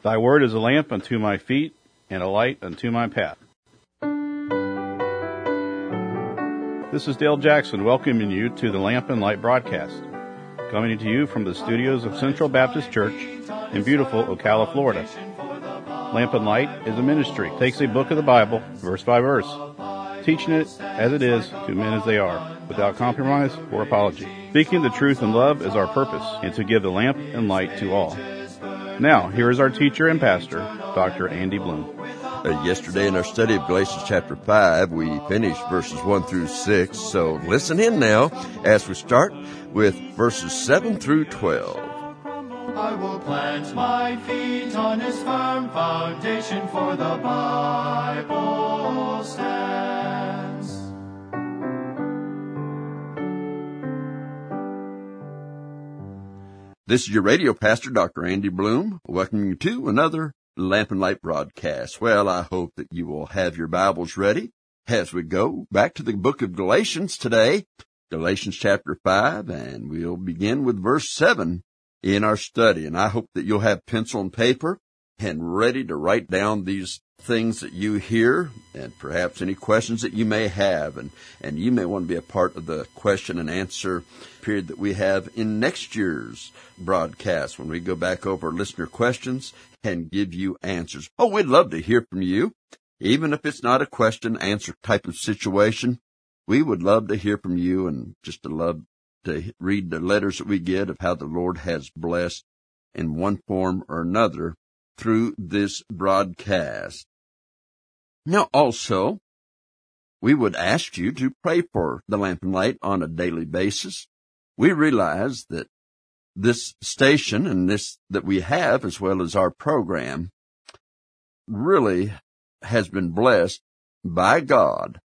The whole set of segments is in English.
Thy word is a lamp unto my feet and a light unto my path. This is Dale Jackson welcoming you to the Lamp and Light broadcast, coming to you from the studios of Central Baptist Church in beautiful Ocala, Florida. Lamp and Light is a ministry. It takes a book of the Bible, verse by verse, teaching it as it is to men as they are, without compromise or apology. Speaking the truth in love is our purpose, and to give the lamp and light to all. Now, here is our teacher and pastor, Dr. Andy Bloom. Yesterday in our study of Galatians chapter 5, we finished verses 1 through 6, so listen in now as we start with verses 7 through 12. I will plant my feet on his firm foundation, for the Bible stands. This is your radio pastor, Dr. Andy Bloom, welcoming you to another Lamp and Light broadcast. Well, I hope that you will have your Bibles ready as we go back to the book of Galatians today, Galatians chapter 5, and we'll begin with verse 7 in our study. And I hope that you'll have pencil and paper and ready to write down these things that you hear and perhaps any questions that you may have. And you may want to be a part of the question and answer period that we have in next year's broadcast when we go back over listener questions and give you answers. Oh, we'd love to hear from you. Even if it's not a question answer type of situation, we would love to hear from you and just to love to read the letters that we get of how the Lord has blessed in one form or another through this broadcast. Now, also, we would ask you to pray for the Lamp and Light on a daily basis. We realize that this station and this that we have, as well as our program, really has been blessed by God.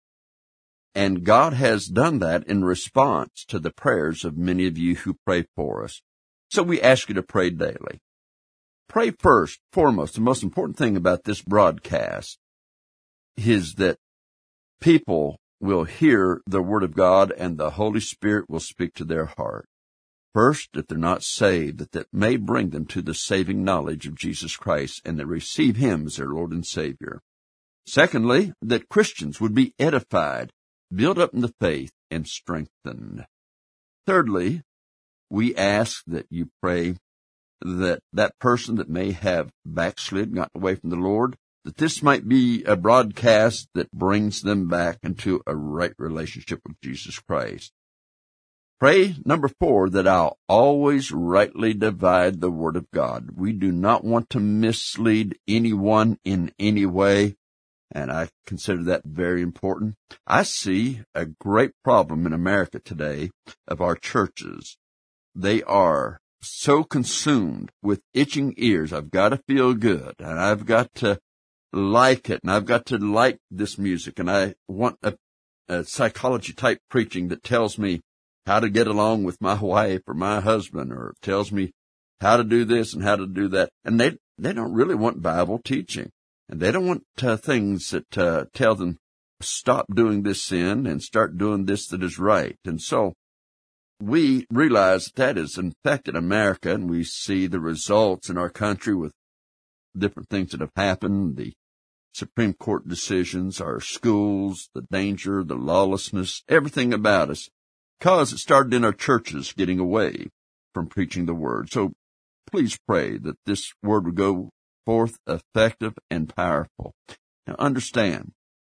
And God has done that in response to the prayers of many of you who pray for us. So we ask you to pray daily. Pray first, foremost. The most important thing about this broadcast is that people will hear the Word of God and the Holy Spirit will speak to their heart. First, if they're not saved, that may bring them to the saving knowledge of Jesus Christ and they receive Him as their Lord and Savior. Secondly, that Christians would be edified, built up in the faith, and strengthened. Thirdly, we ask that you pray that person that may have backslid, gotten away from the Lord, that this might be a broadcast that brings them back into a right relationship with Jesus Christ. Pray, number 4, that I'll always rightly divide the Word of God. We do not want to mislead anyone in any way, and I consider that very important. I see a great problem in America today of our churches. They are so consumed with itching ears. I've got to feel good, and I've got to like it, and I've got to like this music, and I want a psychology-type preaching that tells me how to get along with my wife or my husband, or tells me how to do this and how to do that. And they don't really want Bible teaching, and they don't want things that tell them stop doing this sin and start doing this that is right. And so we realize that has infected America, and we see the results in our country with different things that have happened, the Supreme Court decisions, our schools, the danger, the lawlessness, everything about us, because it started in our churches getting away from preaching the Word. So please pray that this Word would go forth effective and powerful. Now understand,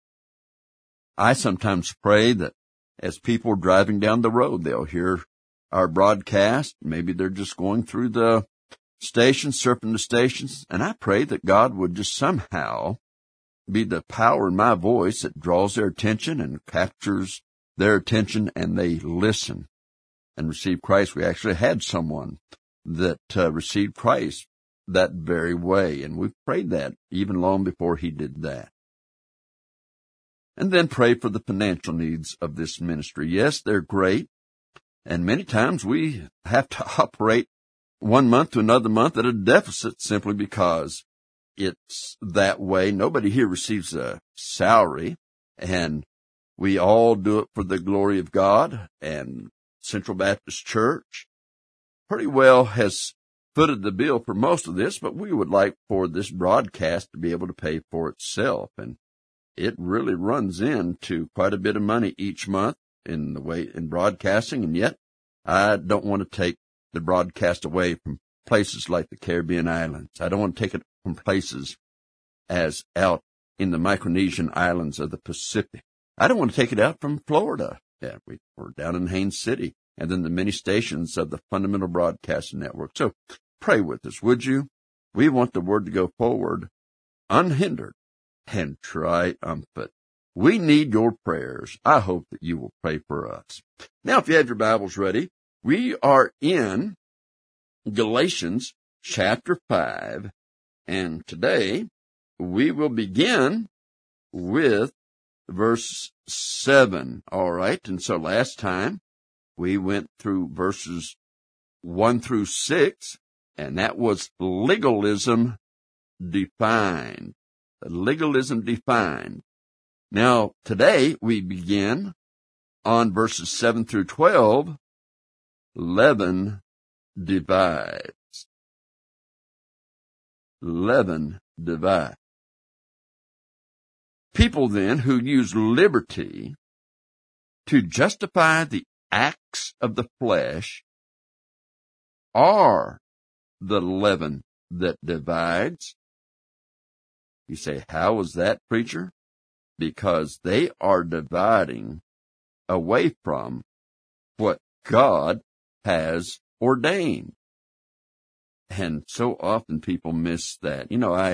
I sometimes pray that as people are driving down the road, they'll hear our broadcast. Maybe they're just going through the stations, surfing the stations, and I pray that God would just somehow be the power in my voice that draws their attention and captures their attention, and they listen and receive Christ. We actually had someone that received Christ that very way, and we prayed that even long before he did that. And then pray for the financial needs of this ministry. Yes, they're great, and many times we have to operate one month to another month at a deficit simply because it's that way. Nobody here receives a salary, and we all do it for the glory of God. And Central Baptist Church pretty well has footed the bill for most of this, but we would like for this broadcast to be able to pay for itself. And it really runs into quite a bit of money each month in broadcasting. And yet I don't want to take the broadcast away from places like the Caribbean islands. I don't want to take it from places as out in the Micronesian islands of the Pacific. I don't want to take it out from Florida. Yeah, we're down in Haines City, and then the many stations of the Fundamental Broadcasting Network. So pray with us, would you? We want the word to go forward unhindered and triumphant. We need your prayers. I hope that you will pray for us. Now, if you have your Bibles ready, we are in Galatians chapter 5, and today we will begin with verse 7. All right, and so last time we went through verses 1 through 6, and that was legalism defined. Legalism defined. Now, today we begin on verses 7 through 12, leaven divides. Leaven divides. People then who use liberty to justify the acts of the flesh are the leaven that divides. You say, how is that, preacher? Because they are dividing away from what God has ordained. And so often people miss that. You know,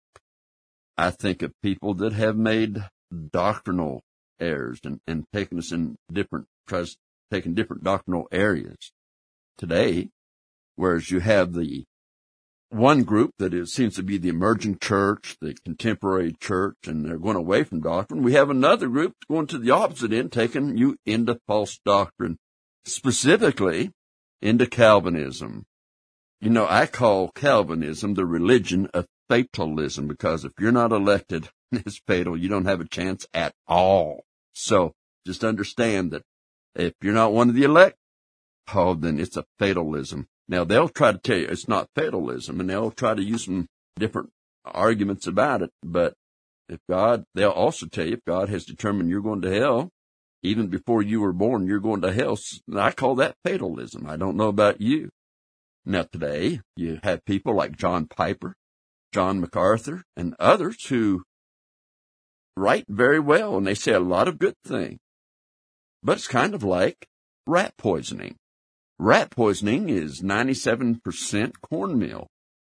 I think of people that have made doctrinal errors and taken us in taken different doctrinal areas today, whereas you have the one group that seems to be the emerging church, the contemporary church, and they're going away from doctrine. We have another group going to the opposite end, taking you into false doctrine, specifically into Calvinism. You know, I call Calvinism the religion of fatalism, because if you're not elected, it's fatal. You don't have a chance at all. So just understand that if you're not one of the elect, then it's a fatalism. Now, they'll try to tell you it's not fatalism, and they'll try to use some different arguments about it. But they'll also tell you if God has determined you're going to hell, even before you were born, you're going to hell. I call that fatalism. I don't know about you. Now, today, you have people like John Piper, John MacArthur, and others who write very well, and they say a lot of good things. But it's kind of like rat poisoning. Rat poisoning is 97% cornmeal.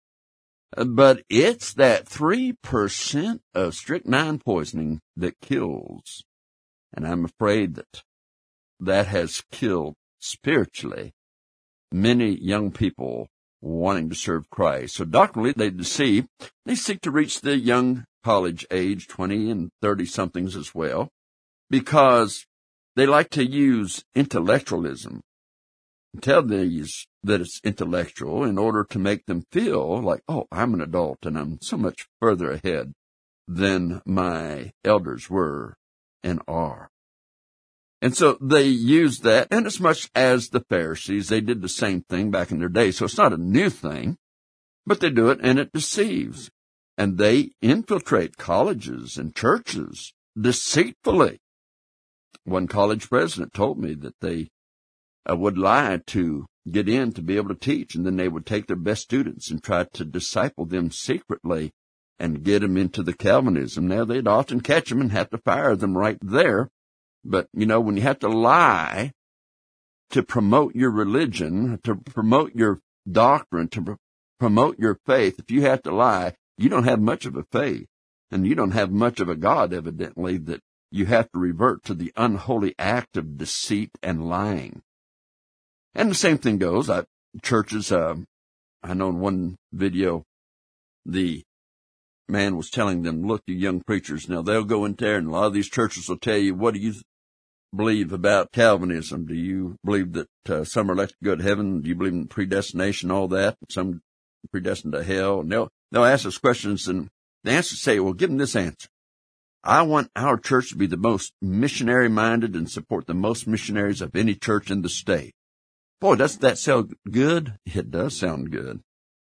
But it's that 3% of strychnine poisoning that kills. And I'm afraid that has killed spiritually many young people wanting to serve Christ. So doctrinally, they deceive. They seek to reach the young college age, 20 and 30-somethings as well, because they like to use intellectualism. Tell these that it's intellectual in order to make them feel like, oh, I'm an adult and I'm so much further ahead than my elders were and are. And so they use that, and as much as the Pharisees, they did the same thing back in their day. So it's not a new thing, but they do it and it deceives. And they infiltrate colleges and churches deceitfully. One college president told me that they would lie to get in to be able to teach, and then they would take their best students and try to disciple them secretly and get them into the Calvinism. Now, they'd often catch them and have to fire them right there. But, you know, when you have to lie to promote your religion, to promote your doctrine, to promote your faith, if you have to lie, you don't have much of a faith, and you don't have much of a God, evidently, that you have to revert to the unholy act of deceit and lying. And the same thing goes, churches, I know in one video, the man was telling them, look, you young preachers, now they'll go in there and a lot of these churches will tell you, what do you believe about Calvinism? Do you believe that some are elected to go to heaven? Do you believe in predestination, all that? Some predestined to hell? And they'll ask us questions, and the answers say, well, give them this answer. I want our church to be the most missionary-minded and support the most missionaries of any church in the state. Boy, doesn't that sound good? It does sound good.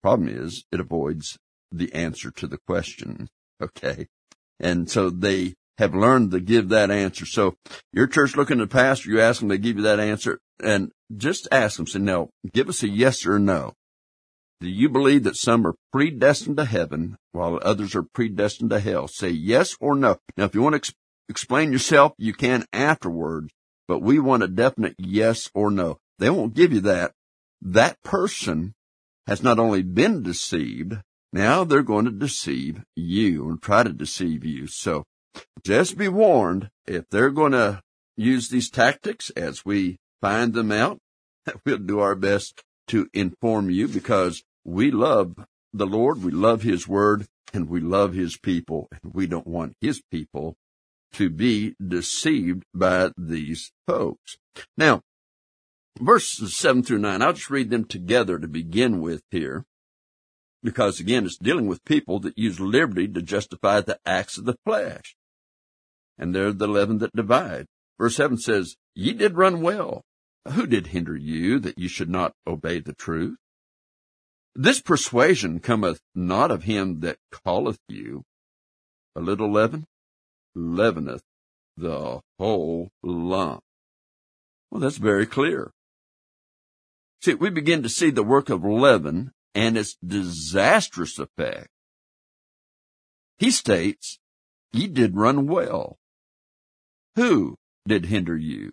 Problem is, it avoids the answer to the question. Okay. And so they have learned to give that answer. So your church looking at the pastor, you ask them to give you that answer, and just ask them, say, no, give us a yes or no. Do you believe that some are predestined to heaven while others are predestined to hell? Say yes or no. Now, if you want to explain yourself, you can afterwards, but we want a definite yes or no. They won't give you that. That person has not only been deceived, now they're going to deceive you and try to deceive you. So just be warned, if they're going to use these tactics as we find them out, we'll do our best to inform you, because we love the Lord, we love His Word, and we love His people, and we don't want His people to be deceived by these folks. Now, verses 7 through 9, I'll just read them together to begin with here, because again, it's dealing with people that use liberty to justify the acts of the flesh. And they're the leaven that divide. Verse 7 says, Ye did run well. Who did hinder you that you should not obey the truth? This persuasion cometh not of him that calleth you. A little leaven leaveneth the whole lump. Well, that's very clear. See, we begin to see the work of leaven and its disastrous effect. He states, Ye did run well. Who did hinder you?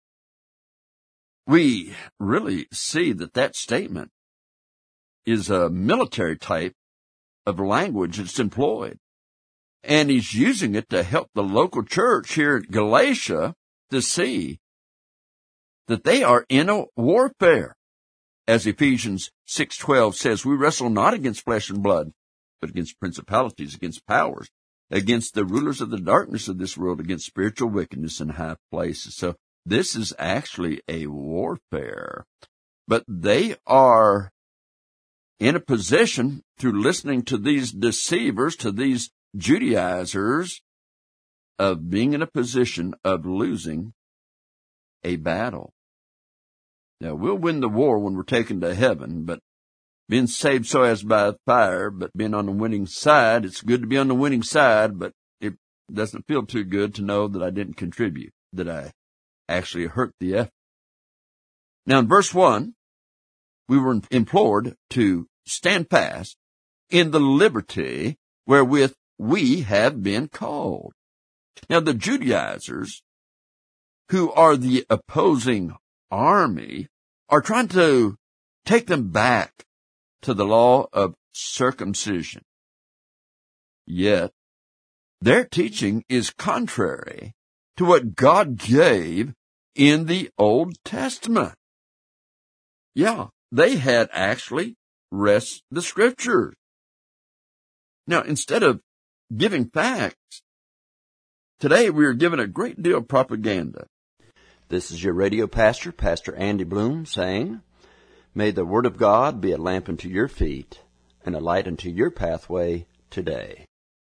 We really see that statement is a military type of language that's employed. And he's using it to help the local church here at Galatia to see that they are in a warfare. As Ephesians 6:12 says, we wrestle not against flesh and blood, but against principalities, against powers, against the rulers of the darkness of this world, against spiritual wickedness in high places. So this is actually a warfare. But they are in a position, through listening to these deceivers, to these Judaizers, of being in a position of losing a battle. Now, we'll win the war when we're taken to heaven, but being saved so as by fire, but being on the winning side, it's good to be on the winning side, but it doesn't feel too good to know that I didn't contribute, that I actually hurt the effort. Now, in verse 1, we were implored to stand fast in the liberty wherewith we have been called. Now, the Judaizers, who are the opposing army, are trying to take them back to the law of circumcision. Yet, their teaching is contrary to what God gave in the Old Testament. Yeah, they had actually read the Scriptures. Now, instead of giving facts, today we are given a great deal of propaganda. This is your radio pastor, Pastor Andy Bloom, saying, May the Word of God be a lamp unto your feet and a light unto your pathway today.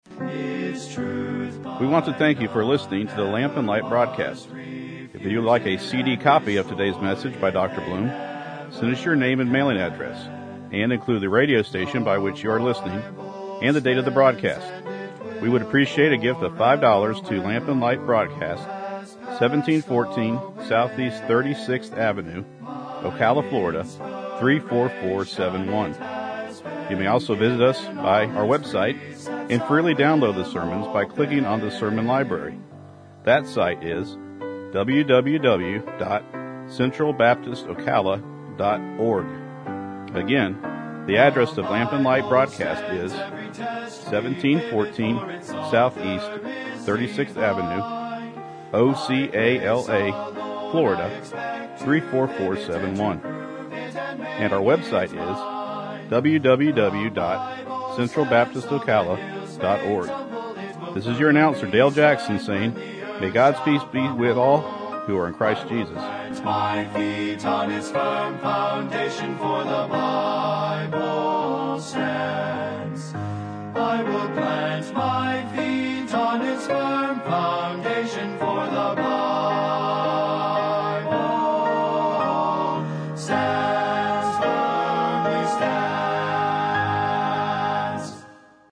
We want to thank you for listening to the Lamp and Light broadcast. If you would like a CD copy of today's message by Dr. Bloom, send us your name and mailing address, and include the radio station by which you are listening and the date of the broadcast. We would appreciate a gift of $5 to Lamp and Light Broadcast, 1714 Southeast 36th Avenue, Ocala, Florida, 34471. You may also visit us by our website and freely download the sermons by clicking on the sermon library. That site is www.centralbaptistocala.org. Again, the address of Lamp and Light Broadcast is 1714 Southeast 36th Avenue, Ocala, Florida, 34471. And our website is www.centralbaptistocala.org. This is your announcer, Dale Jackson, saying, May God's peace be with all who are in Christ Jesus. My feet on His firm foundation, for the Bible stands. I will plant my feet on His firm foundation.